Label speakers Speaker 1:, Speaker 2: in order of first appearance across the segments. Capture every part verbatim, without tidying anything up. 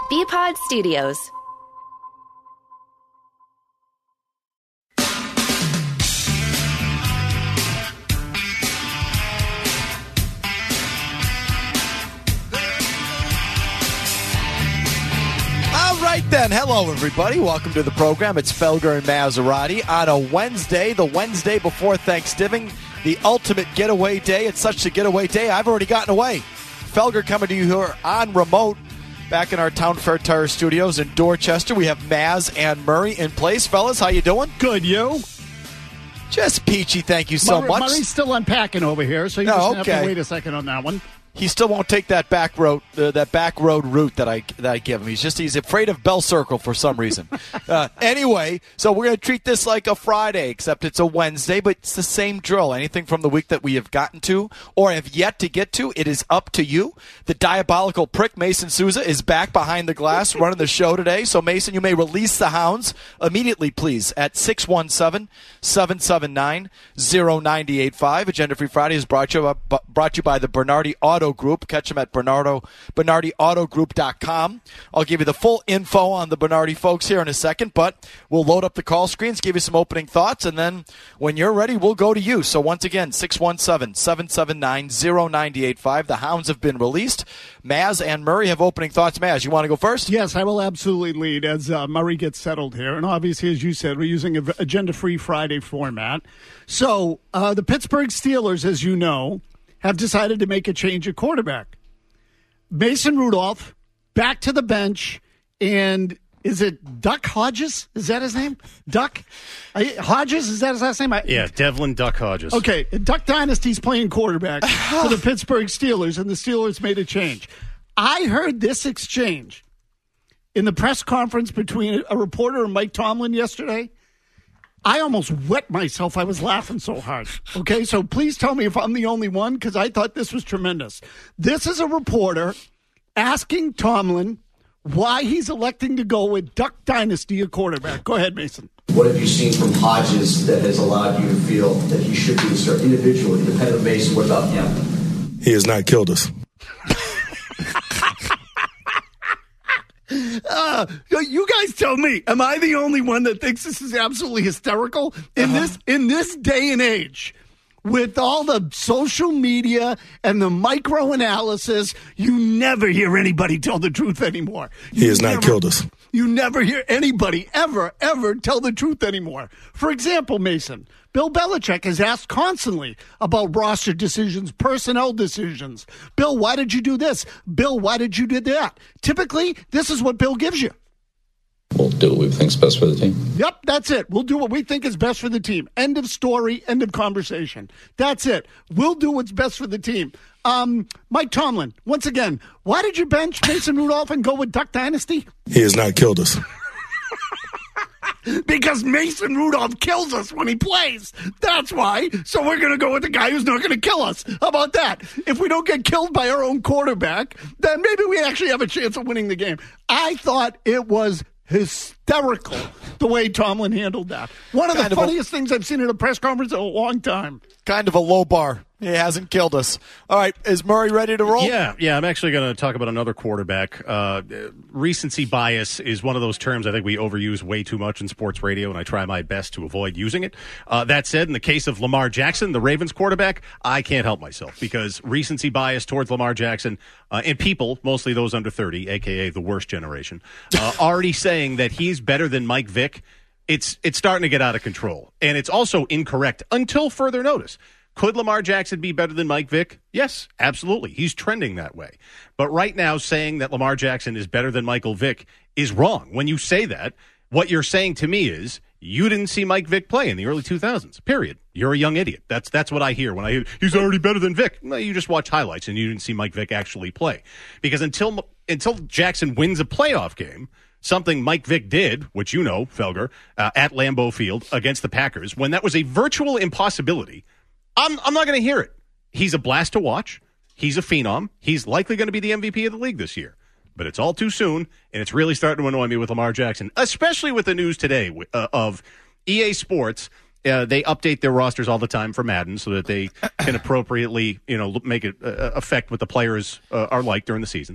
Speaker 1: B-Pod Studios.
Speaker 2: Right then, hello everybody. Welcome to the program. It's Felger and Maserati on a Wednesday, the Wednesday before Thanksgiving, the ultimate getaway day. It's such a getaway day, I've already gotten away. Felger coming to you here on remote, back in our Town Fair Tire Studios in Dorchester. We have Maz and Murray in place. Fellas, how you doing?
Speaker 3: Good, you?
Speaker 2: Just peachy, thank you so
Speaker 3: Murray,
Speaker 2: much.
Speaker 3: Murray's still unpacking over here, so you
Speaker 2: no,
Speaker 3: just
Speaker 2: okay.
Speaker 3: have to wait a second on that one.
Speaker 2: He still won't take that back road, uh, that back road route that I that I give him. He's just he's afraid of Bell Circle for some reason. uh, anyway, so we're going to treat this like a Friday, except it's a Wednesday, but it's the same drill. Anything from the week that we have gotten to or have yet to get to, it is up to you. The diabolical prick Mason Souza is back behind the glass running the show today. So Mason, you may release the hounds immediately, please, at six one seven, seven seven nine, zero nine eight five. Agenda Free Friday is brought to you by, brought to you by the Bernardi Auto Group. Catch them at Bernardo, Bernardi Auto Group dot com. I'll give you the full info on the Bernardi folks here in a second, but we'll load up the call screens, give you some opening thoughts, and then when you're ready, we'll go to you. So once again, six one seven, seven seven nine, zero nine eight five. The hounds have been released. Maz and Murray have opening thoughts. Maz, you want to go first?
Speaker 3: Yes, I will absolutely lead as uh, Murray gets settled here. And obviously, as you said, we're using a agenda-free Friday format. So uh, the Pittsburgh Steelers, as you know, have decided to make a change at quarterback. Mason Rudolph back to the bench, and is it Duck Hodges? Is that his name? Duck I, Hodges? Is that his last name? I,
Speaker 4: yeah, Devlin Duck Hodges.
Speaker 3: Okay, Duck Dynasty's playing quarterback for the Pittsburgh Steelers, and the Steelers made a change. I heard this exchange in the press conference between a reporter and Mike Tomlin yesterday. I almost wet myself. I was laughing so hard. Okay, so please tell me if I'm the only one, because I thought this was tremendous. This is a reporter asking Tomlin why he's electing to go with Duck Dynasty at quarterback. Go ahead, Mason.
Speaker 5: What have you seen from Hodges that has allowed you to feel that he should be certain individually, independent of Mason? What about him?
Speaker 6: He has not killed us.
Speaker 3: Uh, you guys tell me, am I the only one that thinks this is absolutely hysterical in uh-huh. this in this day and age? With all the social media and the micro analysis, you never hear anybody tell the truth anymore. You
Speaker 6: he has
Speaker 3: never,
Speaker 6: not killed us.
Speaker 3: You never hear anybody ever, ever tell the truth anymore. For example, Mason, Bill Belichick is asked constantly about roster decisions, personnel decisions. Bill, why did you do this? Bill, why did you do that? Typically, this is what Bill gives you.
Speaker 7: We'll do what we think's best for the team.
Speaker 3: Yep, that's it. We'll do what we think is best for the team. End of story, end of conversation. That's it. We'll do what's best for the team. Um, Mike Tomlin, once again, why did you bench Mason Rudolph and go with Duck Dynasty?
Speaker 6: He has not killed us.
Speaker 3: Because Mason Rudolph kills us when he plays. That's why. So we're going to go with the guy who's not going to kill us. How about that? If we don't get killed by our own quarterback, then maybe we actually have a chance of winning the game. I thought it was hysterical the way Tomlin handled that. One of kind the of funniest a, things I've seen in a press conference in a long time.
Speaker 2: Kind of a low bar. He hasn't killed us. All right, is Murray ready to roll?
Speaker 4: Yeah, yeah. I'm actually going to talk about another quarterback. Uh, recency bias is one of those terms I think we overuse way too much in sports radio, and I try my best to avoid using it. Uh, that said, in the case of Lamar Jackson, the Ravens quarterback, I can't help myself because recency bias towards Lamar Jackson uh, and people, mostly those under thirty, a k a the worst generation, uh, already saying that he's better than Mike Vick, it's it's starting to get out of control. And it's also incorrect until further notice. Could Lamar Jackson be better than Mike Vick? Yes, absolutely. He's trending that way. But right now, saying that Lamar Jackson is better than Michael Vick is wrong. When you say that, what you're saying to me is you didn't see Mike Vick play in the early two thousands, period. You're a young idiot. That's that's what I hear when I hear, he's already better than Vick. No, you just watch highlights and you didn't see Mike Vick actually play. Because until until Jackson wins a playoff game, something Mike Vick did, which you know, Felger, uh, at Lambeau Field against the Packers, when that was a virtual impossibility, I'm I'm not going to hear it. He's a blast to watch. He's a phenom. He's likely going to be the M V P of the league this year. But it's all too soon, and it's really starting to annoy me with Lamar Jackson, especially with the news today uh, of E A Sports. Uh, they update their rosters all the time for Madden so that they can appropriately, you know, make it uh, affect what the players uh, are like during the season.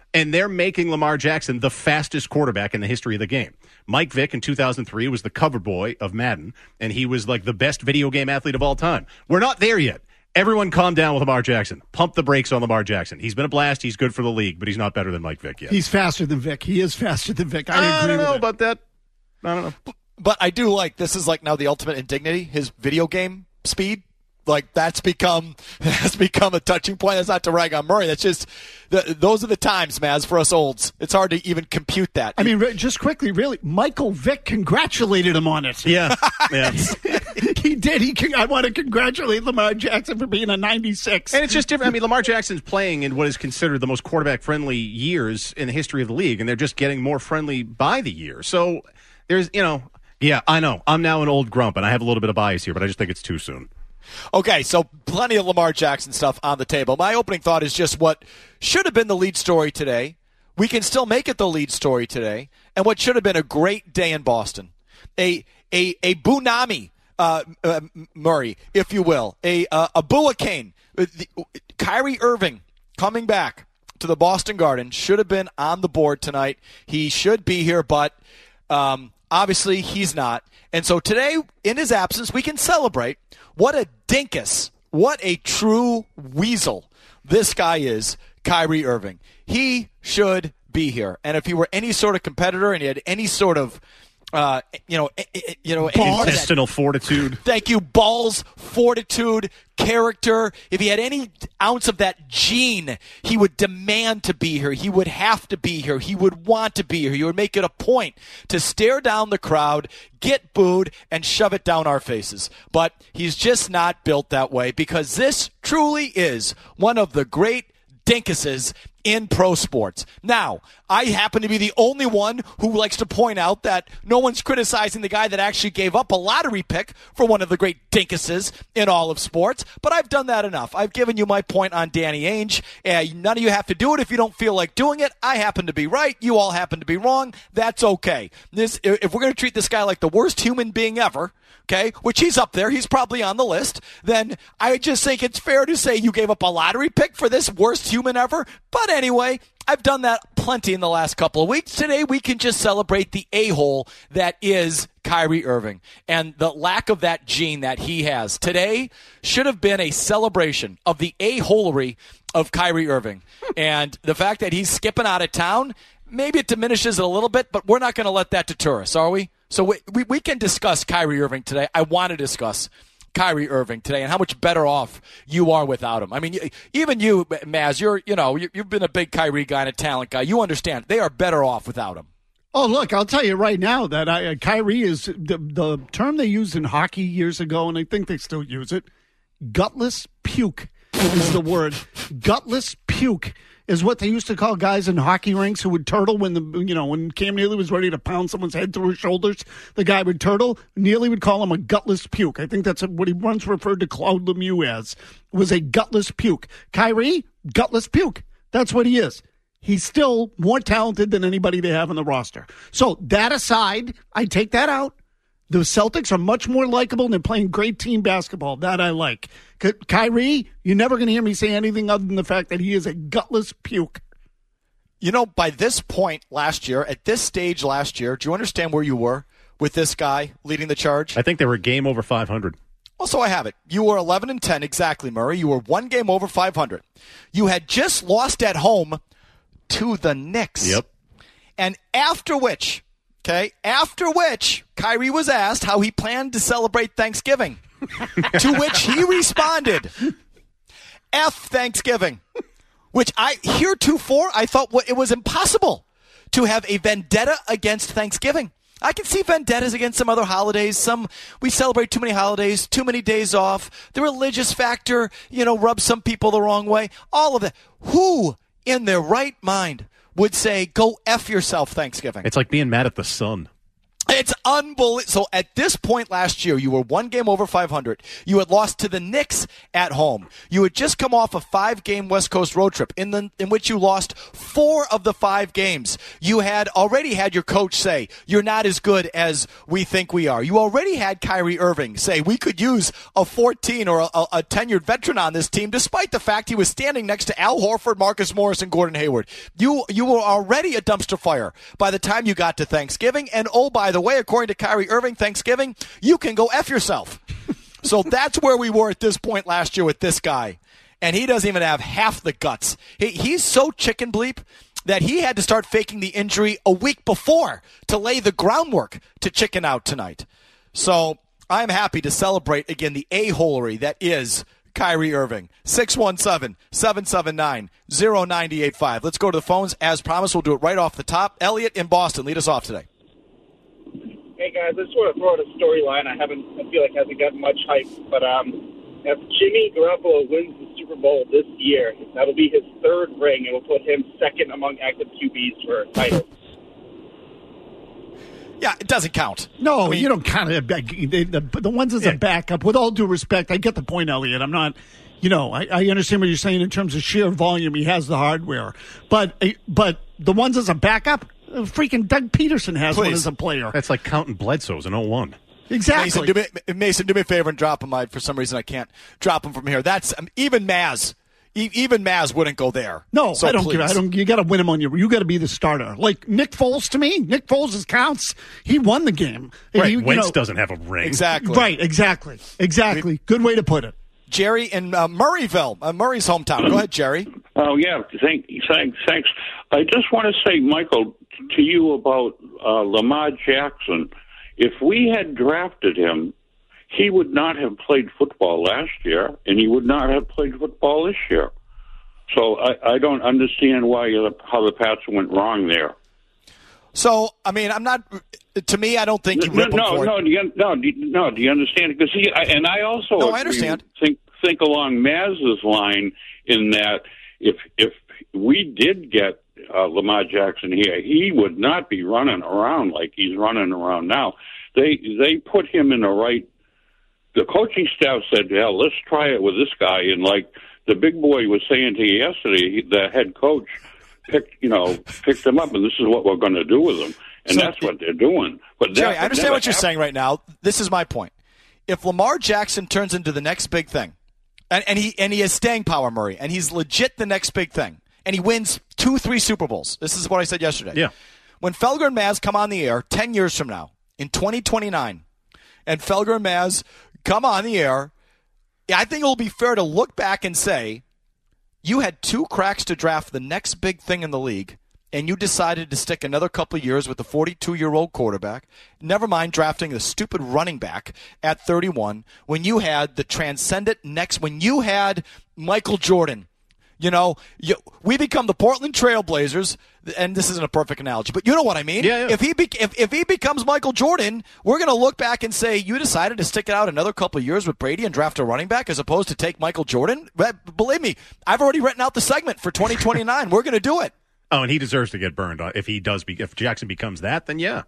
Speaker 4: and they're making Lamar Jackson the fastest quarterback in the history of the game. Mike Vick in two thousand three was the cover boy of Madden, and he was like the best video game athlete of all time. We're not there yet. Everyone calm down with Lamar Jackson. Pump the brakes on Lamar Jackson. He's been a blast. He's good for the league, but he's not better than Mike Vick yet.
Speaker 3: He's faster than Vick. He is faster than Vick. I,
Speaker 4: I
Speaker 3: agree
Speaker 4: don't
Speaker 3: with
Speaker 4: know
Speaker 3: it.
Speaker 4: about that. I don't know.
Speaker 2: But I do like, this is like now the ultimate indignity, his video game speed. Like that's become that's become a touching point. That's not to rag on Murray. That's just the, those are the times, Maz, for us olds. It's hard to even compute that.
Speaker 3: I mean, just quickly, really, Michael Vick congratulated him on it.
Speaker 4: Yeah, yeah.
Speaker 3: He did. He. Con- I want to congratulate Lamar Jackson for being a ninety-six.
Speaker 4: And it's just different. I mean, Lamar Jackson's playing in what is considered the most quarterback-friendly years in the history of the league, and they're just getting more friendly by the year. So there's, you know, yeah, I know. I'm now an old grump, and I have a little bit of bias here, but I just think it's too soon.
Speaker 2: Okay, so plenty of Lamar Jackson stuff on the table. My opening thought is just what should have been the lead story today. We can still make it the lead story today, and what should have been a great day in Boston. A a a Bunami uh, uh, Murray, if you will. A uh, a Buakane. Kyrie Irving coming back to the Boston Garden should have been on the board tonight. He should be here, but um, obviously he's not. And so today, in his absence, we can celebrate what a dinkus, what a true weasel this guy is, Kyrie Irving. He should be here. And if he were any sort of competitor and he had any sort of, uh, you know, you know,
Speaker 4: intestinal fortitude.
Speaker 2: Thank you, balls, fortitude, character. If he had any ounce of that gene, he would demand to be here. He would have to be here. He would want to be here. He would make it a point to stare down the crowd, get booed, and shove it down our faces. But he's just not built that way because this truly is one of the great dinkuses in pro sports. Now, I happen to be the only one who likes to point out that no one's criticizing the guy that actually gave up a lottery pick for one of the great dinkuses in all of sports, but I've done that enough. I've given you my point on Danny Ainge. Uh, none of you have to do it if you don't feel like doing it. I happen to be right. You all happen to be wrong. That's okay. This, if we're going to treat this guy like the worst human being ever, okay, which he's up there, he's probably on the list, then I just think it's fair to say you gave up a lottery pick for this worst human ever. But anyway, I've done that plenty in the last couple of weeks. Today we can just celebrate the a-hole that is Kyrie Irving and the lack of that gene that he has. Today should have been a celebration of the a-holery of Kyrie Irving. And the fact that he's skipping out of town, maybe it diminishes it a little bit, but we're not going to let that deter us, are we? So we, we we can discuss Kyrie Irving today. I want to discuss Kyrie Irving today and how much better off you are without him. I mean, even you, Maz, you're you know you, you've been a big Kyrie guy and a talent guy. You understand they are better off without him.
Speaker 3: Oh, look, I'll tell you right now that I, uh, Kyrie is the, the term they used in hockey years ago, and I think they still use it. Gutless puke is the word. Gutless puke is what they used to call guys in hockey rinks who would turtle when the you know when Cam Neely was ready to pound someone's head through his shoulders. The guy would turtle. Neely would call him a gutless puke. I think that's what he once referred to Claude Lemieux as, was a gutless puke. Kyrie, gutless puke. That's what he is. He's still more talented than anybody they have on the roster. So that aside, I take that out. The Celtics are much more likable and they're playing great team basketball. That I like. Ky- Kyrie, you're never going to hear me say anything other than the fact that he is a gutless puke.
Speaker 2: You know, by this point last year, at this stage last year, do you understand where you were with this guy leading the charge?
Speaker 4: I think they were game over five hundred.
Speaker 2: Well, so I have it. You were eleven and ten, exactly, Murray. You were one game over five hundred. You had just lost at home to the Knicks.
Speaker 4: Yep.
Speaker 2: And after which... Okay, after which, Kyrie was asked how he planned to celebrate Thanksgiving, to which he responded, F Thanksgiving, which I, heretofore, I thought it was impossible to have a vendetta against Thanksgiving. I can see vendettas against some other holidays. Some, we celebrate too many holidays, too many days off. The religious factor, you know, rubs some people the wrong way. All of that. Who in their right mind would say, go F yourself, Thanksgiving?
Speaker 4: It's like being mad at the sun.
Speaker 2: It's unbelievable. So at this point last year, you were one game over five hundred. You had lost to the Knicks at home. You had just come off a five-game West Coast road trip in the in which you lost four of the five games. You had already had your coach say, you're not as good as we think we are. You already had Kyrie Irving say, we could use a fourteen or a, a tenured veteran on this team, despite the fact he was standing next to Al Horford, Marcus Morris, and Gordon Hayward. You, you were already a dumpster fire by the time you got to Thanksgiving. And oh, by the way, according to Kyrie Irving, Thanksgiving, you can go F yourself. So that's where we were at this point last year with this guy. And he doesn't even have half the guts. He, he's so chicken bleep that he had to start faking the injury a week before to lay the groundwork to chicken out tonight. So I'm happy to celebrate, again, the a-holery that is Kyrie Irving. six one seven, seven seven nine, zero nine eight five. Let's go to the phones. As promised, we'll do it right off the top. Elliot in Boston, lead us off today.
Speaker 1: Hey, guys, I just want to throw out a storyline I haven't, I feel like hasn't gotten much hype, but um, if Jimmy Garoppolo wins the Super Bowl this year, that'll be his third ring, and will put him second among active Q Bs for titles.
Speaker 2: Yeah, it doesn't count.
Speaker 3: No,
Speaker 2: I mean,
Speaker 3: you don't count it. The, the, the ones as
Speaker 4: Yeah.
Speaker 3: a backup, with all due respect, I get the point, Elliot. I'm not, you know, I, I understand what you're saying in terms of sheer volume. He has the hardware. But but the ones as a backup, freaking Doug Peterson has one
Speaker 2: Please.
Speaker 3: as a player.
Speaker 4: That's like counting Bledsoe's in oh one.
Speaker 3: Exactly.
Speaker 2: Mason do, me, Mason, do me a favor and drop him. I, for some reason, I can't drop him from here. That's um, even Maz. E- even Maz wouldn't go there.
Speaker 3: No,
Speaker 2: so
Speaker 3: I don't
Speaker 2: please.
Speaker 3: give. I don't. You got to win him on your. You got to be the starter. Like Nick Foles to me. Nick Foles counts. He won the game. And
Speaker 4: Right,
Speaker 3: he, you
Speaker 4: Wentz
Speaker 3: know-
Speaker 4: doesn't have a ring.
Speaker 2: Exactly.
Speaker 3: Right. Exactly. Exactly. Good way to put it.
Speaker 2: Jerry in uh, Murrayville, uh, Murray's hometown. Go ahead, Jerry.
Speaker 8: Oh, yeah. Thank, thanks. Thanks. I just want to say, Michael, to you about uh, Lamar Jackson. If we had drafted him, he would not have played football last year, and he would not have played football this year. So I, I don't understand why uh, how the Pats went wrong there.
Speaker 2: So, I mean, I'm not. To me, I don't think you
Speaker 8: No,
Speaker 2: rip him
Speaker 8: no,
Speaker 2: for
Speaker 8: no,
Speaker 2: it.
Speaker 8: do you, no, do you, no. Do you understand? Because he I, and I also
Speaker 2: No, I
Speaker 8: agree-
Speaker 2: understand.
Speaker 8: think think along Maz's line in that if if we did get uh, Lamar Jackson here, he would not be running around like he's running around now. They they put him in the right. The coaching staff said, "Hell, let's try it with this guy." And like the big boy was saying to you yesterday, the head coach picked you know picked him up, and this is what we're going to do with him. And
Speaker 2: So-
Speaker 8: that's what they're doing. But
Speaker 2: Jerry,
Speaker 8: that
Speaker 2: I understand
Speaker 8: never
Speaker 2: what you're
Speaker 8: happened.
Speaker 2: saying right now. This is my point. If Lamar Jackson turns into the next big thing, and, and he and he has staying power, Murray, and he's legit the next big thing, and he wins two, three Super Bowls. This is what I said yesterday.
Speaker 4: Yeah.
Speaker 2: When Felger and Maz come on the air ten years from now, in twenty twenty-nine, and Felger and Maz come on the air, I think it will be fair to look back and say, you had two cracks to draft the next big thing in the league, and you decided to stick another couple of years with the forty-two-year-old quarterback, never mind drafting the stupid running back at thirty-one, when you had the transcendent next, when you had Michael Jordan. You know, you, we become the Portland Trail Blazers, and this isn't a perfect analogy, but you know what I mean?
Speaker 4: Yeah, yeah.
Speaker 2: If he be, if, if he becomes Michael Jordan, we're going to look back and say, you decided to stick it out another couple of years with Brady and draft a running back as opposed to take Michael Jordan? But believe me, I've already written out the segment for twenty twenty-nine. We're going to do it.
Speaker 4: Oh, and he deserves to get burned. If he does, be, if Jackson becomes that, then yeah.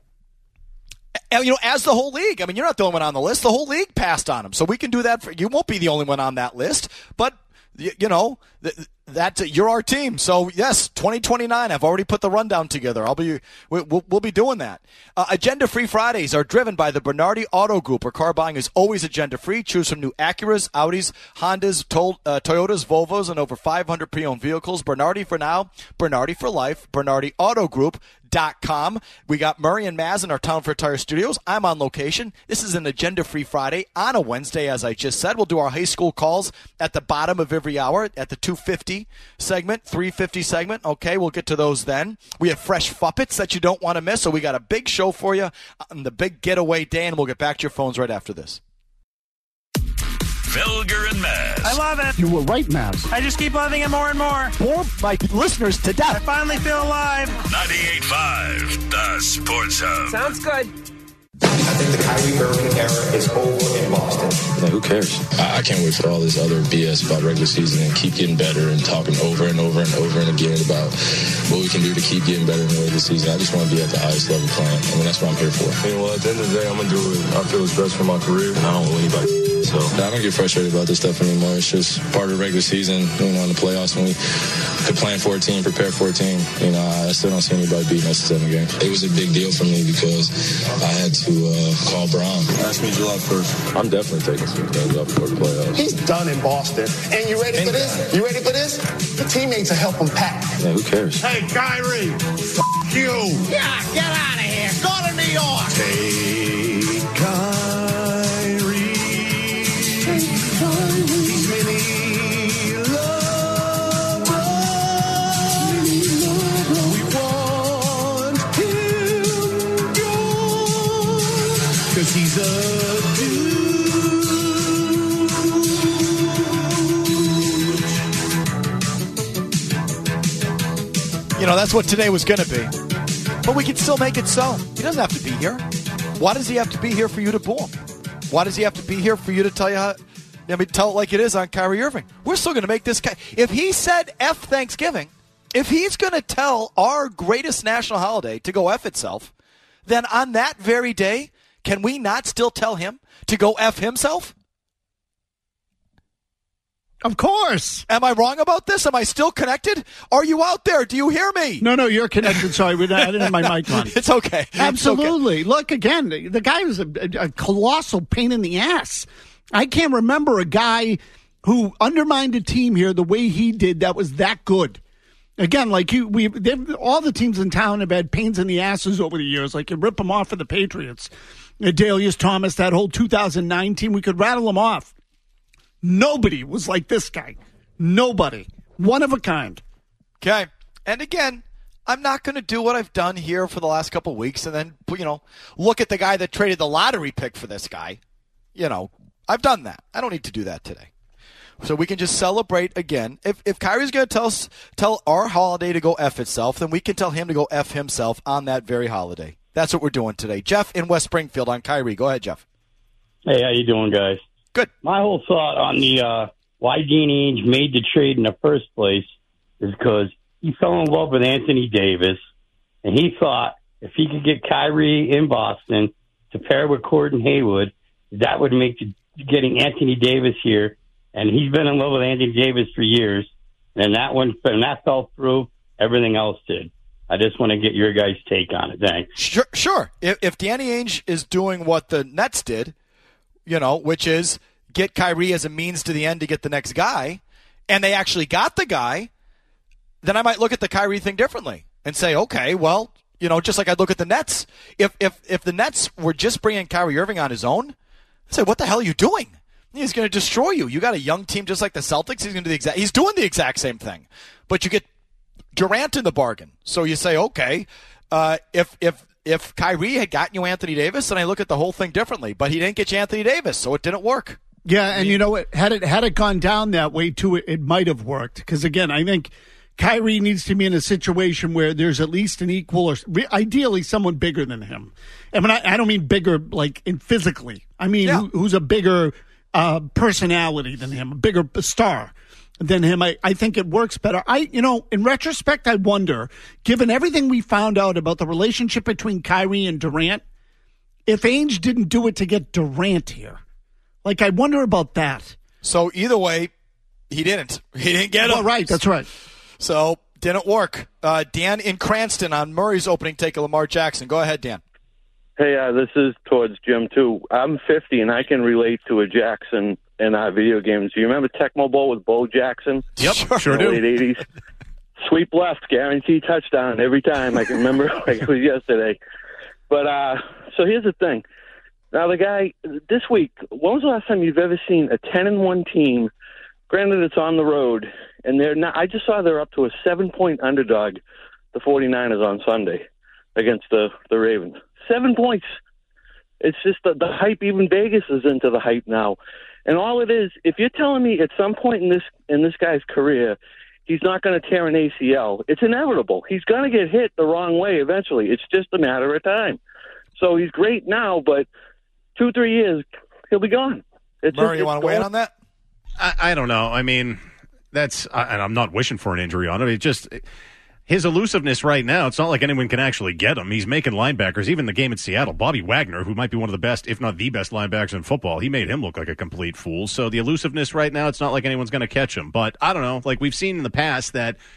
Speaker 2: And, you know, as the whole league, I mean, you're not the only one on the list. The whole league passed on him, so we can do that. For, you won't be the only one on that list, but you, you know, th- that you're our team. So yes, twenty twenty-nine. I've already put the rundown together. I'll be we, we'll, we'll be doing that. Uh, agenda free Fridays are driven by the Bernardi Auto Group, where car buying is always agenda free. Choose from new Acuras, Audis, Hondas, Tol- uh, Toyotas, Volvos, and over five hundred pre-owned vehicles. Bernardi for now, Bernardi for life. Bernardi Auto Group. Dot com. We got Murray and Maz in our Town for Tire studios. I'm on location. This is an agenda-free Friday on a Wednesday, as I just said. We'll do our high school calls at the bottom of every hour at the two fifty segment, three fifty segment. Okay, we'll get to those then. We have fresh Fuppets that you don't want to miss, so we got a big show for you on the big getaway day, and we'll get back to your phones right after this.
Speaker 9: Felger and Maz.
Speaker 10: I love it.
Speaker 3: You were right, Mavs.
Speaker 10: I just keep loving it more and more.
Speaker 3: Bore my listeners to
Speaker 10: I
Speaker 3: death.
Speaker 10: finally feel alive.
Speaker 9: ninety-eight point five, the Sports Hub.
Speaker 10: Sounds good.
Speaker 11: I think the Kyrie Irving era is over in Boston.
Speaker 7: Like, who cares? I, I can't wait for all this other B S about regular season and keep getting better and talking over and over and over and again about what we can do to keep getting better in the regular season. I just want to be at the highest level playing. I mean, that's what I'm here for.
Speaker 6: I mean, well, at the end of the day, I'm going to do what I feel is best for my career, and I don't want anybody. So
Speaker 7: I don't get frustrated about this stuff anymore. It's just part of the regular season. You know, in the playoffs, when we to plan for a team, prepare for a team. You know, I still don't see anybody beating us in the game. It was a big deal for me because I had to uh, call Brown.
Speaker 6: Ask me July first.
Speaker 7: I'm definitely taking some games up for the playoffs.
Speaker 11: He's done in Boston. And you ready for this? You ready for this? The teammates will help him pack.
Speaker 7: Yeah, who cares?
Speaker 11: Hey, Kyrie, f*** you.
Speaker 10: Yeah, get out of here. Go to New York.
Speaker 11: Take Kyrie. Take Kyrie. These many lovers. We want him gone. Cause he's a dude.
Speaker 2: You know, that's what today was going to be. But we can still make it so. He doesn't have to be here. Why does he have to be here for you to boo him? Why does he have to be here for you to tell you how, I mean, tell it like it is on Kyrie Irving? We're still going to make this guy. If he said F Thanksgiving, if he's going to tell our greatest national holiday to go F itself, then on that very day, can we not still tell him to go F himself?
Speaker 3: Of course.
Speaker 2: Am I wrong about this? Am I still connected? Are you out there? Do you hear me?
Speaker 3: No, no, you're connected. Sorry, I didn't have my mic on.
Speaker 2: It's okay.
Speaker 3: Absolutely.
Speaker 2: It's okay.
Speaker 3: Look, again, the guy was a, a colossal pain in the ass. I can't remember a guy who undermined a team here the way he did that was that good. Again, like you, we, all the teams in town have had pains in the asses over the years. Like you rip them off for the Patriots, Adalius Thomas, that whole two thousand nine team. We could rattle them off. Nobody was like this guy. Nobody. One of a kind.
Speaker 2: Okay. And again, I'm not going to do what I've done here for the last couple of weeks and then, you know, look at the guy that traded the lottery pick for this guy. You know, I've done that. I don't need to do that today. So we can just celebrate again. If if Kyrie's going to tell us, tell our holiday to go F itself, then we can tell him to go F himself on that very holiday. That's what we're doing today. Jeff in West Springfield on Kyrie. Go ahead, Jeff.
Speaker 12: Hey, how you doing, guys?
Speaker 2: Good.
Speaker 12: My whole thought on the uh, why Danny Ainge made the trade in the first place is because he fell in love with Anthony Davis, and he thought if he could get Kyrie in Boston to pair with Gordon Hayward, that would make the, getting Anthony Davis here. And he's been in love with Anthony Davis for years, and that one, and that fell through. Everything else did. I just want to get your guys' take on it. Thanks.
Speaker 2: Sure. Sure. If, if Danny Ainge is doing what the Nets did, you know, which is get Kyrie as a means to the end to get the next guy, and they actually got the guy, then I might look at the Kyrie thing differently and say, okay, well, you know, just like I'd look at the Nets. If if if the Nets were just bringing Kyrie Irving on his own, I'd say, what the hell are you doing? He's going to destroy you. You got a young team just like the Celtics. He's going to do the exact. He's doing the exact same thing, but you get Durant in the bargain. So you say, okay, uh, if if if Kyrie had gotten you Anthony Davis, then I look at the whole thing differently. But he didn't get you Anthony Davis, so it didn't work.
Speaker 3: Yeah, and I mean, you know what? Had it had it gone down that way too, it, it might have worked. Because again, I think Kyrie needs to be in a situation where there's at least an equal, or ideally someone bigger than him. I mean, I, I don't mean bigger like in physically. I mean,
Speaker 2: yeah.
Speaker 3: who, who's a bigger uh, personality than him, a bigger star than him. I, I think it works better. I, you know, in retrospect, I wonder, given everything we found out about the relationship between Kyrie and Durant, if Ainge didn't do it to get Durant here. Like, I wonder about that.
Speaker 2: So either way, he didn't. He didn't get him.
Speaker 3: Oh, right. That's right.
Speaker 2: So didn't work. Uh, Dan in Cranston on Murray's opening take of Lamar Jackson. Go ahead, Dan.
Speaker 13: Hey, uh, this is towards Jim, too. I'm fifty, and I can relate to a Jackson in uh, video games. Do you remember Tecmo Bowl with Bo Jackson?
Speaker 4: Yep, sure, sure
Speaker 13: in the
Speaker 4: do.
Speaker 13: late eighties. Sweep left, guaranteed touchdown every time. I can remember like it was yesterday. But uh, so here's the thing. Now, the guy, this week, when was the last time you've ever seen a ten and one team? Granted, it's on the road, and they're not. I just saw they're up to a seven-point underdog, the 49ers, on Sunday against the, the Ravens. Seven points. It's just the, the hype. Even Vegas is into the hype now. And all it is, if you're telling me at some point in this in this guy's career, he's not going to tear an A C L, it's inevitable. He's going to get hit the wrong way eventually. It's just a matter of time. So he's great now, but two, three years, he'll be gone. It's
Speaker 2: Murray,
Speaker 13: just,
Speaker 2: you want to weigh in on that?
Speaker 4: I, I don't know. I mean, that's, and I'm not wishing for an injury on him. It just, his elusiveness right now, it's not like anyone can actually get him. He's making linebackers, even the game in Seattle. Bobby Wagner, who might be one of the best, if not the best linebackers in football, he made him look like a complete fool. So the elusiveness right now, it's not like anyone's going to catch him. But I don't know. Like we've seen in the past that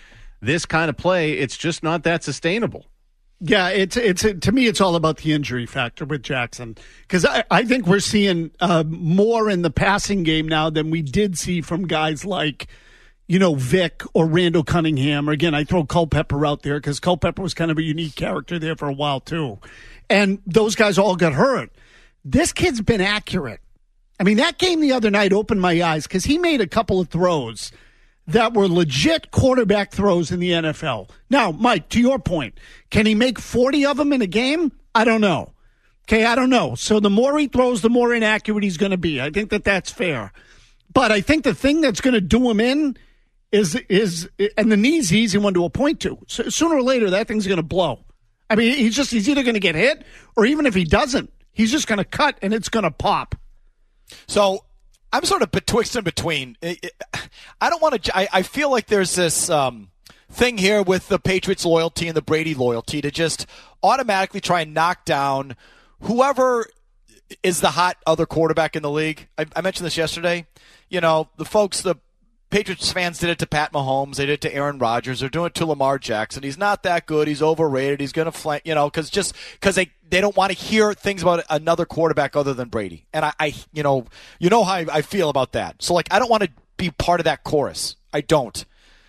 Speaker 4: this kind of play, it's just not that sustainable.
Speaker 3: Yeah, it's it's to me, it's all about the injury factor with Jackson, because I, I think we're seeing uh, more in the passing game now than we did see from guys like, you know, Vic or Randall Cunningham. Or again, I throw Culpepper out there because Culpepper was kind of a unique character there for a while too, and those guys all got hurt. This kid's been accurate. I mean, that game the other night opened my eyes because he made a couple of throws that were legit quarterback throws in the N F L. Now, Mike, to your point, can he make forty of them in a game? I don't know. Okay, I don't know. So the more he throws, the more inaccurate he's going to be. I think that that's fair. But I think the thing that's going to do him in is, is and the knee's the easy one to point to. So sooner or later, that thing's going to blow. I mean, he's just he's either going to get hit, or even if he doesn't, he's just going to cut and it's going to pop.
Speaker 2: So I'm sort of betwixt and between. I don't want to. I, I feel like there's this um, thing here with the Patriots loyalty and the Brady loyalty to just automatically try and knock down whoever is the hot other quarterback in the league. I, I mentioned this yesterday. You know, the folks, the Patriots fans did it to Pat Mahomes. They did it to Aaron Rodgers. They're doing it to Lamar Jackson. He's not that good. He's overrated. He's going to flank, you know, because just because they, they don't want to hear things about another quarterback other than Brady. And I, I you know, you know how I, I feel about that. So, like, I don't want to be part of that chorus. I don't.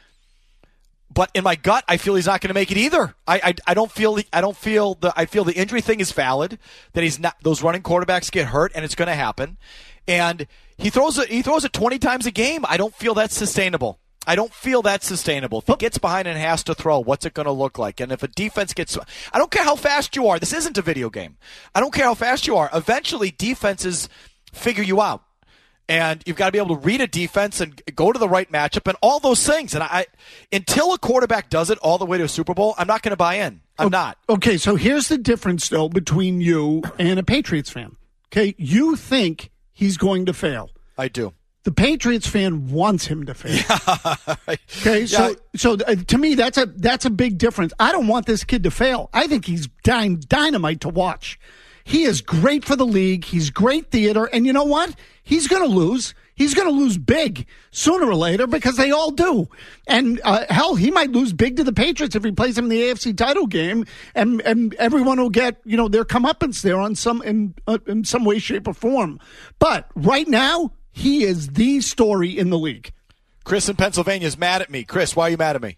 Speaker 2: But in my gut, I feel he's not going to make it either. I, I, I don't feel I don't feel the I feel the injury thing is valid. That he's not. Those running quarterbacks get hurt, and it's going to happen. And he throws it. He throws it twenty times a game. I don't feel that's sustainable. I don't feel that's sustainable. If he gets behind and has to throw, what's it going to look like? And if a defense gets, I don't care how fast you are. This isn't a video game. I don't care how fast you are. Eventually, defenses figure you out. And you've got to be able to read a defense and go to the right matchup and all those things. And I, until a quarterback does it all the way to a Super Bowl, I'm not going to buy in. I'm not.
Speaker 3: Okay, so here's the difference, though, between you and a Patriots fan. Okay, you think he's going to fail.
Speaker 2: I do.
Speaker 3: The Patriots fan wants him to fail.
Speaker 2: Yeah.
Speaker 3: Okay,
Speaker 2: yeah.
Speaker 3: so so uh, to me, that's a that's a big difference. I don't want this kid to fail. I think he's dying, dynamite to watch. He is great for the league. He's great theater. And you know what? He's going to lose. He's going to lose big sooner or later because they all do. And uh, hell, he might lose big to the Patriots if he plays them in the A F C title game, and and everyone will get, you know, their comeuppance there on some in uh, in some way, shape, or form. But right now, he is the story in the league.
Speaker 2: Chris in Pennsylvania is mad at me. Chris, why are you mad at me?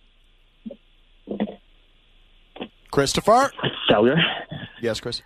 Speaker 2: Christopher?
Speaker 14: Cellular.
Speaker 2: Yes, Chris.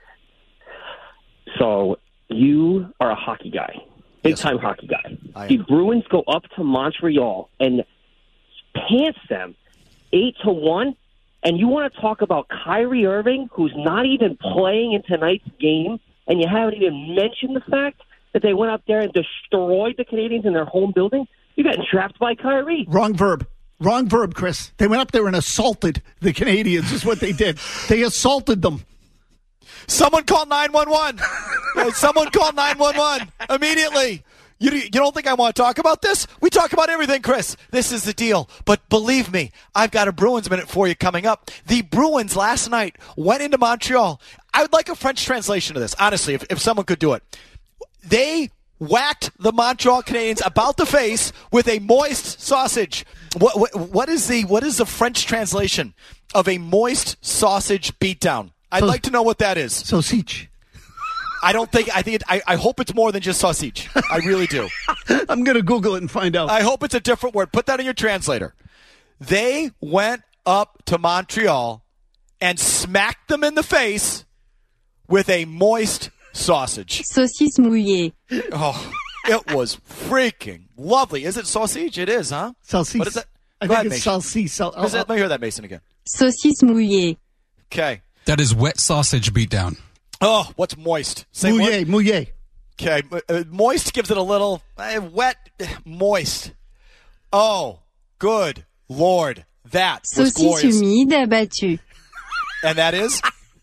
Speaker 14: So you are a hockey guy, big time yes, hockey guy. The Bruins go up to Montreal and pants them eight to one, and you want to talk about Kyrie Irving, who's not even playing in tonight's game, and you haven't even mentioned the fact that they went up there and destroyed the Canadiens in their home building? You got trapped by Kyrie.
Speaker 3: Wrong verb. Wrong verb, Chris. They went up there and assaulted the Canadiens is what they did. They assaulted them.
Speaker 2: Someone call nine one one. Someone call nine one one immediately. You, you don't think I want to talk about this? We talk about everything, Chris. This is the deal. But believe me, I've got a Bruins minute for you coming up. The Bruins last night went into Montreal. I would like a French translation of this, honestly, if, if someone could do it. They whacked the Montreal Canadiens about the face with a moist sausage. What, what, what is the what is the French translation of a moist sausage beatdown? I'd so, like to know what that is.
Speaker 3: Sausage.
Speaker 2: I don't think. I think. It, I, I hope it's more than just sausage. I really do.
Speaker 3: I'm going to Google it and find out.
Speaker 2: I hope it's a different word. Put that in your translator. They went up to Montreal and smacked them in the face with a moist sausage.
Speaker 15: Saucisse mouillée.
Speaker 2: Oh, it was freaking lovely. Is it sausage? It is, huh?
Speaker 3: Sausage.
Speaker 2: What is that?
Speaker 3: I
Speaker 2: Go
Speaker 3: think
Speaker 2: ahead,
Speaker 3: it's sausage. Sal-
Speaker 2: oh, Let me hear that, Mason, again.
Speaker 15: Saucisse mouillée.
Speaker 2: Okay.
Speaker 16: That is wet sausage beatdown.
Speaker 2: Oh, what's moist?
Speaker 3: Say mouillé, mouillé.
Speaker 2: Okay, uh, moist gives it a little uh, wet, moist. Oh, good Lord, that was glorious.
Speaker 15: Saucisse humide abattue.
Speaker 2: And that is?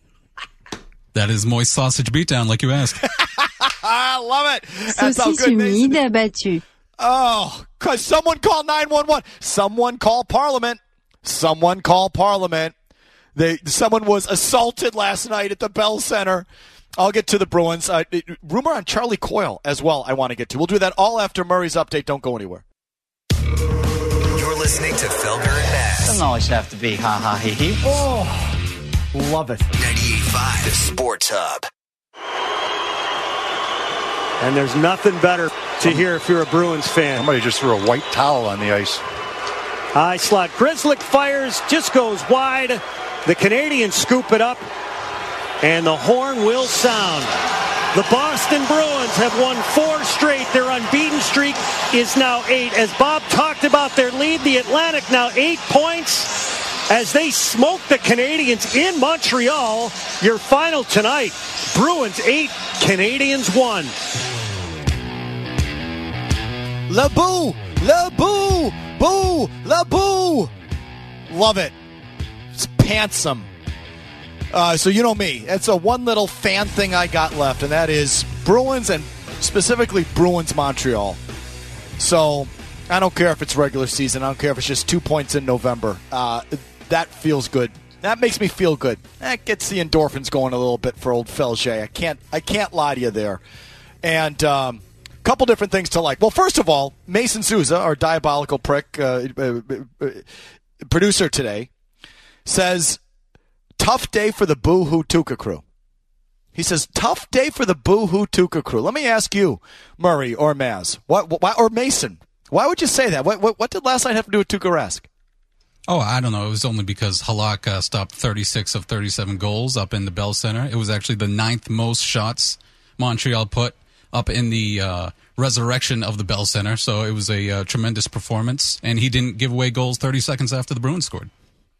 Speaker 16: That is moist sausage beatdown, like you asked.
Speaker 2: I love it. That's how
Speaker 15: Saucisse
Speaker 2: good
Speaker 15: humide abattue.
Speaker 2: Oh, because someone call nine one one. Someone call Parliament. Someone call Parliament. They, someone was assaulted last night at the Bell Center. I'll get to the Bruins. Uh, rumor on Charlie Coyle as well I want to get to. We'll do that all after Murray's update. Don't go anywhere.
Speaker 9: You're
Speaker 17: listening to Felger and Maz.
Speaker 18: Doesn't always have to be ha ha he he.
Speaker 3: Oh, love it.
Speaker 17: ninety-eight point five, the Sports Hub.
Speaker 19: And there's nothing better to hear if you're a Bruins fan.
Speaker 20: Somebody just threw a white towel on the ice.
Speaker 19: High slot. Grzelcyk fires, just goes wide. The Canadians scoop it up, and the horn will sound. The Boston Bruins have won four straight. Their unbeaten streak is now eight. As Bob talked about their lead, the Atlantic now eight points as they smoke the Canadians in Montreal. Your final tonight, Bruins eight, Canadians one.
Speaker 2: Le Boo! Le Boo! Boo! Le Boo! Love it. It's pantsome. Uh, so you know me. It's a one little fan thing I got left, and that is Bruins, and specifically Bruins Montreal. So I don't care if it's regular season. I don't care if it's just two points in November. Uh, that feels good. That makes me feel good. That gets the endorphins going a little bit for old Felger. I can't. I can't lie to you there. And um, a couple different things to like. Well, first of all, Mason Souza, our diabolical prick uh, uh, uh, producer today, says, tough day for the Boo-Hoo Tuca crew. He says, tough day for the Boo-Hoo Tuca crew. Let me ask you, Murray or Maz, what, why, or Mason, why would you say that? What, what, what did last night have to do with Tuukka Rask?
Speaker 16: Oh, I don't know. It was only because Halak uh, stopped thirty-six of thirty-seven goals up in the Bell Center. It was actually the ninth most shots Montreal put up in the uh, resurrection of the Bell Center. So it was a uh, tremendous performance, and he didn't give away goals thirty seconds after the Bruins scored.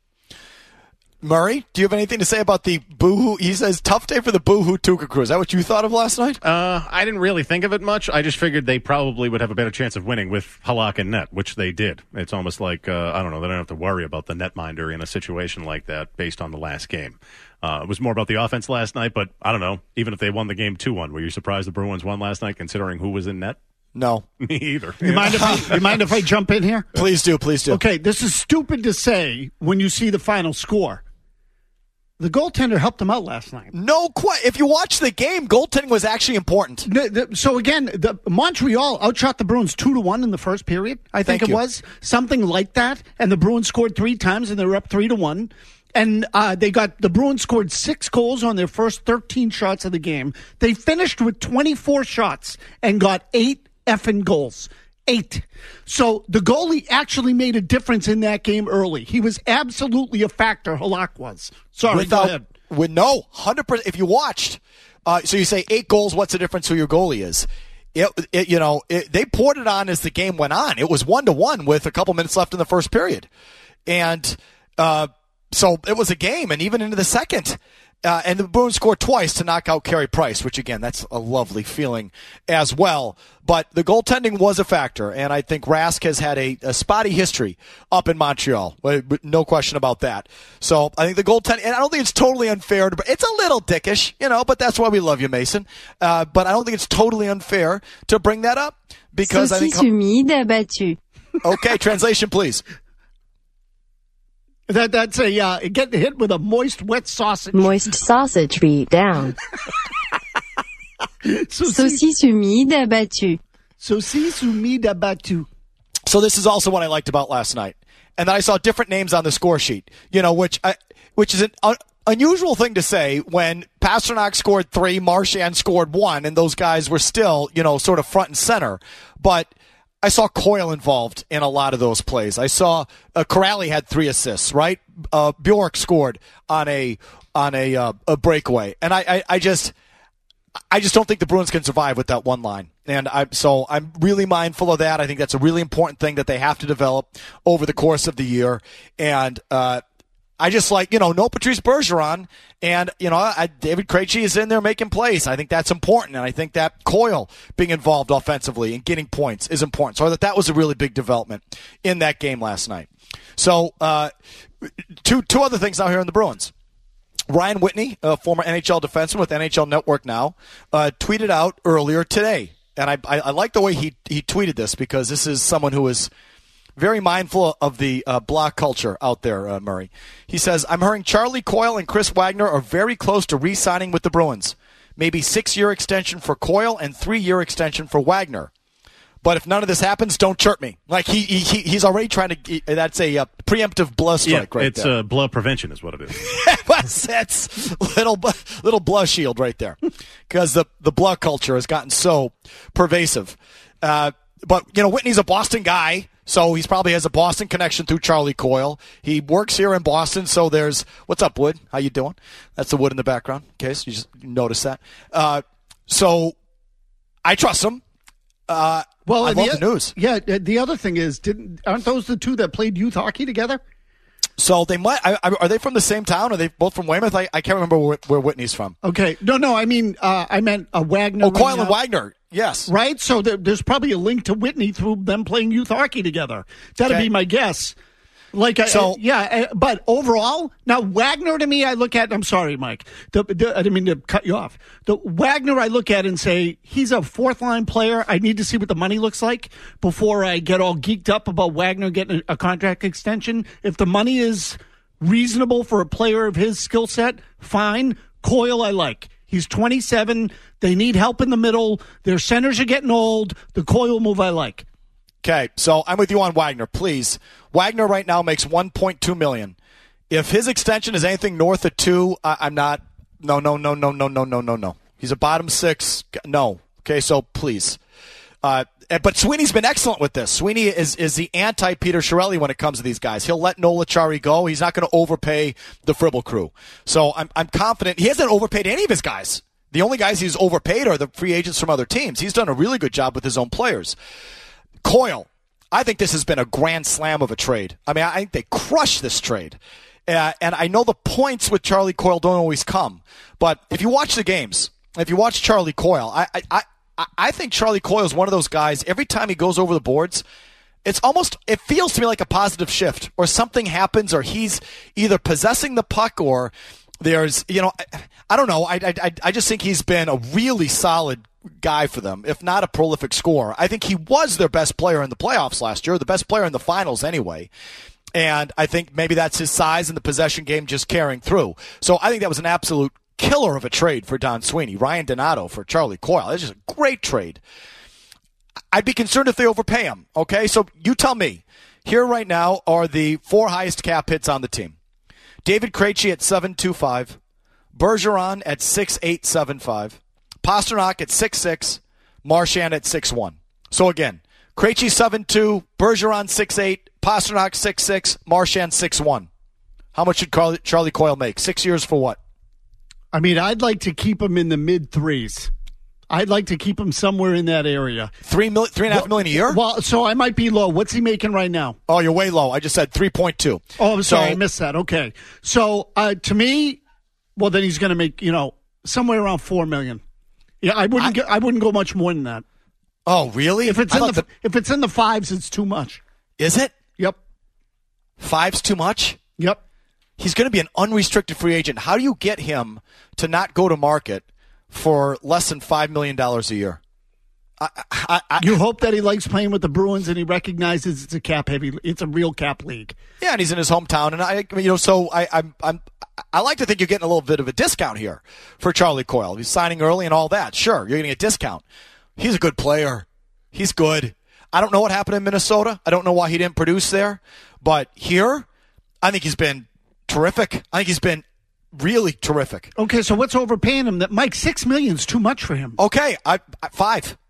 Speaker 2: Murray, do you have anything to say about the Boo-Hoo? He says, tough day for the Boo-Hoo Tuca crew. Is that what you thought of last night?
Speaker 4: Uh, I didn't really think of it much. I just figured they probably would have a better chance of winning with Halak and net, which they did. It's almost like, uh, I don't know, they don't have to worry about the netminder in a situation like that based on the last game. Uh, it was more about the offense last night, but I don't know. Even if they won the game two one, were you surprised the Bruins won last night considering who was in net?
Speaker 2: No.
Speaker 4: Me either.
Speaker 3: You mind if I, you mind if I jump in here?
Speaker 2: Please do, please do.
Speaker 3: Okay, this is stupid to say when you see the final score. The goaltender helped him out last night.
Speaker 2: No, quite. If you watch the game, goaltending was actually important.
Speaker 3: The, the, so again, the Montreal outshot the Bruins two to one in the first period. I think
Speaker 2: Thank
Speaker 3: it
Speaker 2: you.
Speaker 3: was something like that, and the Bruins scored three times, and they were up three to one. And uh, they got the Bruins scored six goals on their first thirteen shots of the game. They finished with twenty-four shots and got eight effing goals. Eight. So the goalie actually made a difference in that game early. He was absolutely a factor. Halak was. Sorry,
Speaker 2: Without,
Speaker 3: go ahead.
Speaker 2: With no, one hundred percent. If you watched, uh, so you say eight goals, what's the difference who your goalie is? It, it, you know, it, they poured it on as the game went on. It was one to one with a couple minutes left in the first period. And uh, so it was a game, and even into the second. Uh, and the Bruins scored twice to knock out Carey Price, which, again, that's a lovely feeling as well. But the goaltending was a factor, and I think Rask has had a, a spotty history up in Montreal. No question about that. So I think the goaltending, and I don't think it's totally unfair. To, it's a little dickish, you know, but that's why we love you, Mason. Uh, but I don't think it's totally unfair to bring that up because I think.
Speaker 15: Saucisse humide abattue.
Speaker 2: Okay, translation, please.
Speaker 3: That that's a uh, getting hit with a moist, wet sausage.
Speaker 15: Moist sausage beat down. Saucisse humide abattue.
Speaker 3: Saucisse humide abattue.
Speaker 2: So this is also what I liked about last night, and then I saw different names on the score sheet. You know, which I, which is an un- unusual thing to say when Pastrnak scored three, Marchand scored one, and those guys were still, you know, sort of front and center, but. I saw Coyle involved in a lot of those plays. I saw uh, Corrali had three assists, right? Uh, Bjork scored on a on a uh, a breakaway, and I, I, I just I just don't think the Bruins can survive with that one line. And I so I'm really mindful of that. I think that's a really important thing that they have to develop over the course of the year. And uh, I just like, you know, no Patrice Bergeron, and, you know, I, David Krejci is in there making plays. I think that's important, and I think that Coyle being involved offensively and getting points is important. So I thought that was a really big development in that game last night. So uh, two two other things now here in the Bruins. Ryan Whitney, a former N H L defenseman with N H L Network now, uh, tweeted out earlier today, and I, I, I like the way he, he tweeted this because this is someone who is very mindful of the uh, block culture out there, uh, Murray. He says, I'm hearing Charlie Coyle and Chris Wagner are very close to re-signing with the Bruins. Maybe six-year extension for Coyle and three-year extension for Wagner. But if none of this happens, don't chirp me. Like he, he he's already trying to. That's a uh, preemptive blood strike
Speaker 4: yeah,
Speaker 2: right
Speaker 4: it's,
Speaker 2: there.
Speaker 4: It's uh, blood prevention, is what it is.
Speaker 2: That's little little blood shield right there, because the the blood culture has gotten so pervasive. Uh, but you know, Whitney's a Boston guy, so he probably has a Boston connection through Charlie Coyle. He works here in Boston, so there's what's up, Wood? How you doing? That's the Wood in the background. In case you just notice that. Uh, so I trust him. Uh,
Speaker 3: well,
Speaker 2: I love
Speaker 3: the,
Speaker 2: the news.
Speaker 3: Yeah, the other thing is, didn't aren't those the two that played youth hockey together?
Speaker 2: So they might. I, I, are they from the same town? Are they both from Weymouth? I, I can't remember where, where Whitney's from.
Speaker 3: Okay, no, no. I mean, uh, I meant uh, Wagner.
Speaker 2: Oh, Coyle and
Speaker 3: uh,
Speaker 2: Wagner. Yes.
Speaker 3: Right. So there, there's probably a link to Whitney through them playing youth hockey together. That'd
Speaker 2: Okay.
Speaker 3: be my guess. Like,
Speaker 2: So-
Speaker 3: uh, yeah, uh, but overall, now Wagner to me, I look at. I'm sorry, Mike. The, the, I didn't mean to cut you off. The Wagner, I look at and say he's a fourth line player. I need to see what the money looks like before I get all geeked up about Wagner getting a, a contract extension. If the money is reasonable for a player of his skill set, fine. Coyle, I like. He's twenty-seven. They need help in the middle. Their centers are getting old. The Coyle move, I like.
Speaker 2: Okay, so I'm with you on Wagner, please. Wagner right now makes one point two million dollars. If his extension is anything north of two, I, I'm not. No, no, no, no, no, no, no, no, no. He's a bottom six. No. Okay, so please. Uh, but Sweeney's been excellent with this. Sweeney is, is the anti-Peter Chiarelli when it comes to these guys. He'll let Nola Chari go. He's not going to overpay the Fribble crew. So I'm I'm confident. He hasn't overpaid any of his guys. The only guys he's overpaid are the free agents from other teams. He's done a really good job with his own players. Coyle, I think this has been a grand slam of a trade. I mean, I think they crushed this trade. Uh, and I know the points with Charlie Coyle don't always come. But if you watch the games, if you watch Charlie Coyle, I I, I, I think Charlie Coyle is one of those guys, every time he goes over the boards, it's almost, it feels to me like a positive shift, or something happens, or he's either possessing the puck, or there's, you know, I, I don't know. I, I, I just think he's been a really solid guy for them, if not a prolific scorer. I think he was their best player in the playoffs last year, the best player in the finals anyway. And I think maybe that's his size and the possession game just carrying through. So I think that was an absolute killer of a trade for Don Sweeney. Ryan Donato for Charlie Coyle. It's just a great trade. I'd be concerned if they overpay him. Okay, so you tell me. Here right now are the four highest cap hits on the team. David Krejci at seven two five, Bergeron at six eight seven five, Pasternak at six six, Marchand at six one. So again, Krejci seven two, Bergeron six eight, Pasternak six six, Marchand six one. How much should Carly, Charlie Coyle make? Six years for what?
Speaker 3: I mean, I'd like to keep him in the mid threes. I'd like to keep him somewhere in that area.
Speaker 2: Three mil, three and a half
Speaker 3: well,
Speaker 2: million a year?
Speaker 3: Well, so I might be low. What's he making right now?
Speaker 2: Oh, you're way low. I just said three point two.
Speaker 3: Oh, I'm sorry.
Speaker 2: So,
Speaker 3: I missed that. Okay. So uh, to me, well, then he's going to make, you know, somewhere around four million. Yeah, I wouldn't. I, get, I wouldn't go much more than that.
Speaker 2: Oh, really?
Speaker 3: If it's
Speaker 2: I
Speaker 3: in the,
Speaker 2: the
Speaker 3: if it's in the fives, it's too much.
Speaker 2: Is it?
Speaker 3: Yep.
Speaker 2: Five's too much?
Speaker 3: Yep.
Speaker 2: He's going to be an unrestricted free agent. How do you get him to not go to market for less than five million dollars a year? I, I, I,
Speaker 3: you hope that he likes playing with the Bruins and he recognizes it's a cap heavy, it's a real cap league.
Speaker 2: Yeah, and he's in his hometown, and I, you know, so I, I'm, I'm, I like to think you're getting a little bit of a discount here for Charlie Coyle. He's signing early and all that. Sure, you're getting a discount. He's a good player. He's good. I don't know what happened in Minnesota. I don't know why he didn't produce there, but here, I think he's been terrific. I think he's been really terrific.
Speaker 3: Okay, so what's overpaying him? That Mike, six million is too much for him.
Speaker 2: Okay, I, I five.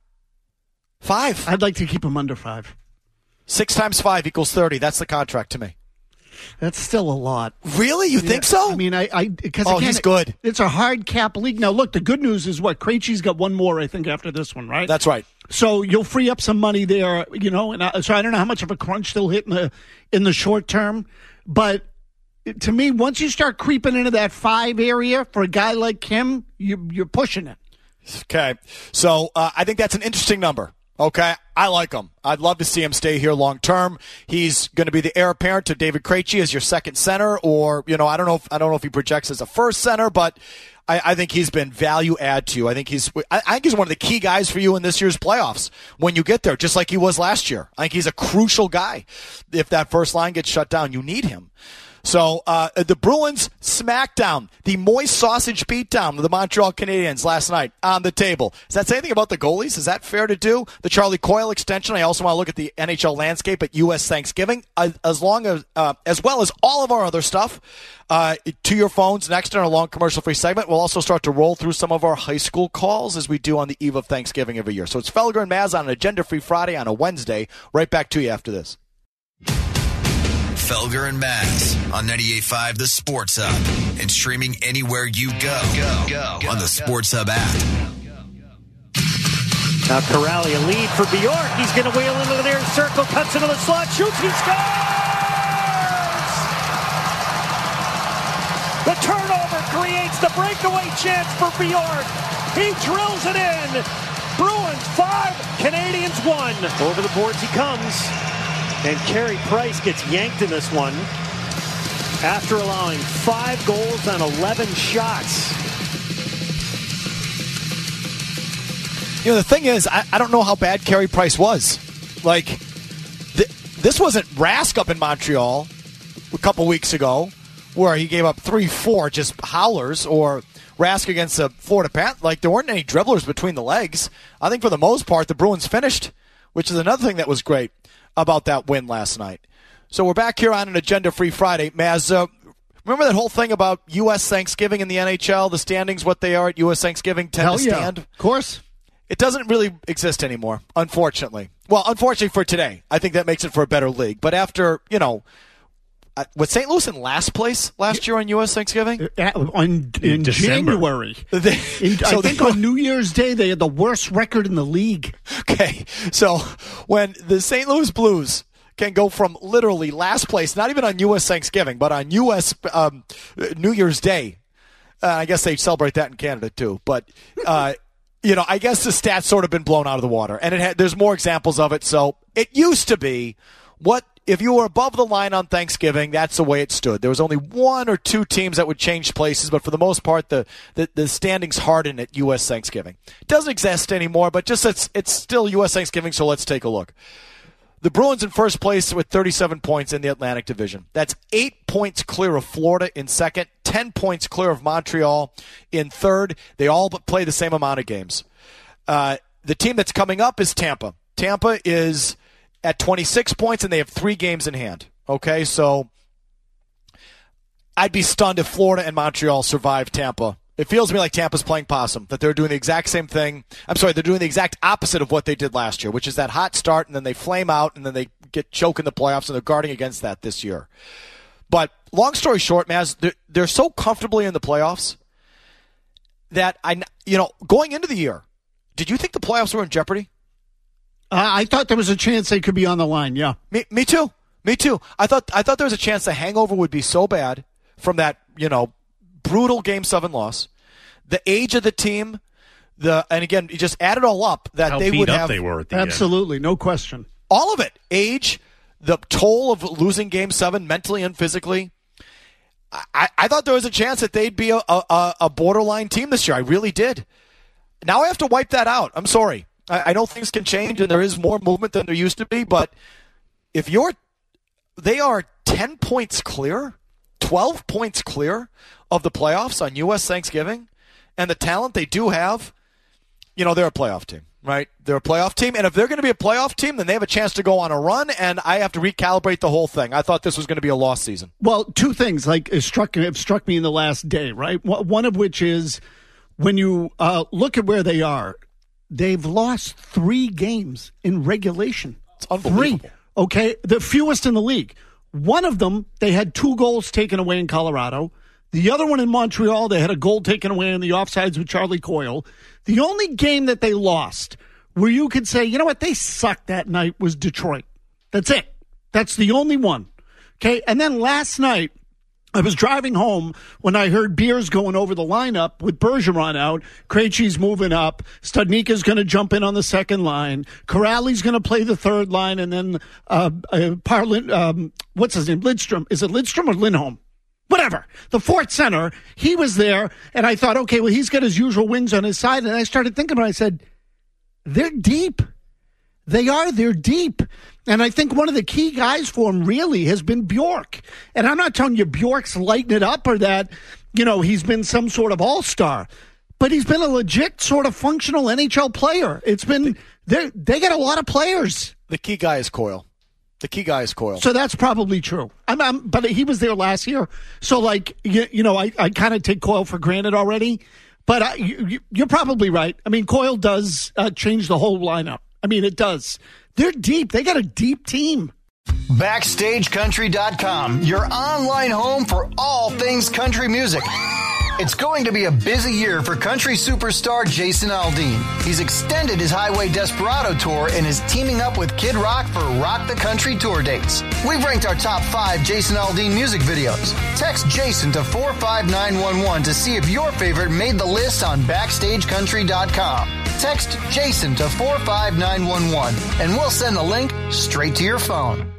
Speaker 2: Five.
Speaker 3: I'd like to keep him under five.
Speaker 2: Six times five equals thirty. That's the contract to me.
Speaker 3: That's still a lot.
Speaker 2: Really? You
Speaker 3: yeah,
Speaker 2: think so?
Speaker 3: I mean, I, I, because
Speaker 2: oh,
Speaker 3: again,
Speaker 2: he's good.
Speaker 3: It's a hard cap league. Now, look, the good news is what Krejci's got one more, I think, after this one, right?
Speaker 2: That's right.
Speaker 3: So you'll free up some money there, you know. And I, so I don't know how much of a crunch they'll hit in the in the short term, but to me, once you start creeping into that five area for a guy like him, you, you're pushing it.
Speaker 2: Okay, so uh, I think that's an interesting number. Okay, I like him. I'd love to see him stay here long term. He's going to be the heir apparent to David Krejci as your second center, or you know, I don't know. If, I don't know if he projects as a first center, but I, I think he's been value add to you. I think he's. I, I think he's one of the key guys for you in this year's playoffs when you get there, just like he was last year. I think he's a crucial guy. If that first line gets shut down, you need him. So uh, the Bruins smackdown, the moist sausage beatdown of the Montreal Canadiens last night on the table. Does that say anything about the goalies? Is that fair to do? The Charlie Coyle extension. I also want to look at the N H L landscape at U S Thanksgiving, uh, as long as uh, as well as all of our other stuff. Uh, to your phones next in our long commercial-free segment. We'll also start to roll through some of our high school calls as we do on the eve of Thanksgiving every year. So it's Felger and Maz on an Agenda-Free Friday on a Wednesday. Right back to you after this.
Speaker 17: Felger and Maz on ninety-eight point five The Sports Hub and streaming anywhere you go, go, go on the Sports Hub app.
Speaker 19: Now Corrali, a lead for Bjork. He's going to wheel into the near circle, cuts into the slot, shoots, he scores! The turnover creates the breakaway chance for Bjork. He drills it in. Bruins five, Canadians one. Over the boards he comes. And Carey Price gets yanked in this one after allowing five goals on eleven shots.
Speaker 2: You know, the thing is, I, I don't know how bad Carey Price was. Like, th- this wasn't Rask up in Montreal a couple weeks ago, where he gave up three, four just howlers, or Rask against the Florida Panthers. Like, there weren't any dribblers between the legs. I think for the most part, the Bruins finished, which is another thing that was great about that win last night. So we're back here on an Agenda-Free Friday. Maz, uh, remember that whole thing about U S Thanksgiving in the N H L, the standings, what they are at U S Thanksgiving tend
Speaker 3: Hell
Speaker 2: to
Speaker 3: yeah.
Speaker 2: stand?
Speaker 3: Of course.
Speaker 2: It doesn't really exist anymore, unfortunately. Well, unfortunately for today. I think that makes it for a better league. But after, you know, Uh, was Saint Louis in last place last year on U S Thanksgiving?
Speaker 3: Uh, on, in, in January.
Speaker 2: They,
Speaker 3: in,
Speaker 2: so
Speaker 3: I think
Speaker 2: they,
Speaker 3: on New Year's Day, they had the worst record in the league.
Speaker 2: Okay, so when the Saint Louis Blues can go from literally last place, not even on U S Thanksgiving, but on U S Um, New Year's Day, uh, I guess they celebrate that in Canada too, but uh, you know, I guess the stats sort of been blown out of the water, and it had, there's more examples of it. So it used to be what. If you were above the line on Thanksgiving, that's the way it stood. There was only one or two teams that would change places, but for the most part, the, the, the standings harden at U S Thanksgiving. It doesn't exist anymore, but just it's, it's still U S Thanksgiving, so let's take a look. The Bruins in first place with thirty-seven points in the Atlantic Division. That's eight points clear of Florida in second, ten points clear of Montreal in third. They all play the same amount of games. Uh, the team that's coming up is Tampa. Tampa is at twenty-six points, and they have three games in hand. Okay, so I'd be stunned if Florida and Montreal survive Tampa. It feels to me like Tampa's playing possum, that they're doing the exact same thing. I'm sorry, they're doing the exact opposite of what they did last year, which is that hot start, and then they flame out, and then they get choked in the playoffs, and they're guarding against that this year. But long story short, Maz, they're, they're so comfortably in the playoffs that, I, you know, going into the year, did you think the playoffs were in jeopardy?
Speaker 3: Uh, I thought there was a chance they could be on the line, yeah.
Speaker 2: Me, me too. Me too. I thought I thought there was a chance the hangover would be so bad from that, you know, brutal Game seven loss. The age of the team, the and again, you just add it all up that
Speaker 4: How
Speaker 2: they
Speaker 4: beat
Speaker 2: would
Speaker 4: up
Speaker 2: have
Speaker 4: they were at the
Speaker 3: Absolutely,
Speaker 4: end.
Speaker 3: no question.
Speaker 2: All of it. Age, the toll of losing Game seven mentally and physically. I, I thought there was a chance that they'd be a, a, a borderline team this year. I really did. Now I have to wipe that out. I'm sorry. I know things can change and there is more movement than there used to be, but if you're, they are ten points clear, twelve points clear of the playoffs on U S Thanksgiving, and the talent they do have, you know, they're a playoff team, right? They're a playoff team, and if they're going to be a playoff team, then they have a chance to go on a run, and I have to recalibrate the whole thing. I thought this was going to be a lost season.
Speaker 3: Well, two things like it struck, have struck me in the last day, right? One of which is when you uh, look at where they are, they've lost three games in regulation.
Speaker 2: It's unbelievable.
Speaker 3: Three, okay? The fewest in the league. One of them, they had two goals taken away in Colorado. The other one in Montreal, they had a goal taken away in the offsides with Charlie Coyle. The only game that they lost where you could say, you know what, they sucked that night was Detroit. That's it. That's the only one. Okay? And then last night, I was driving home when I heard Beers going over the lineup with Bergeron out. Krejci's moving up. Studnicka's going to jump in on the second line. Corrali's going to play the third line. And then uh, uh, Parlin, um, what's his name? Lidstrom. Is it Lidstrom or Lindholm? Whatever. The fourth center, he was there. And I thought, okay, well, he's got his usual wings on his side. And I started thinking about it. I said, they're deep. They are. They're deep. And I think one of the key guys for him really has been Bjork. And I'm not telling you Bjork's lighting it up or that, you know, he's been some sort of all-star. But he's been a legit sort of functional N H L player. It's been, they they got a lot of players.
Speaker 2: The key guy is Coyle. The key guy is Coyle.
Speaker 3: So that's probably true. I'm, I'm, but he was there last year. So, like, you, you know, I, I kind of take Coyle for granted already. But I, you, you're probably right. I mean, Coyle does uh, change the whole lineup. I mean, it does. They're deep. They got a deep team.
Speaker 21: Backstage Country dot com, your online home for all things country music. It's going to be a busy year for country superstar Jason Aldean. He's extended his Highway Desperado tour and is teaming up with Kid Rock for Rock the Country tour dates. We've ranked our top five Jason Aldean music videos. Text Jason to four five nine one one to see if your favorite made the list on Backstage Country dot com. Text Jason to four five nine one one and we'll send the link straight to your phone.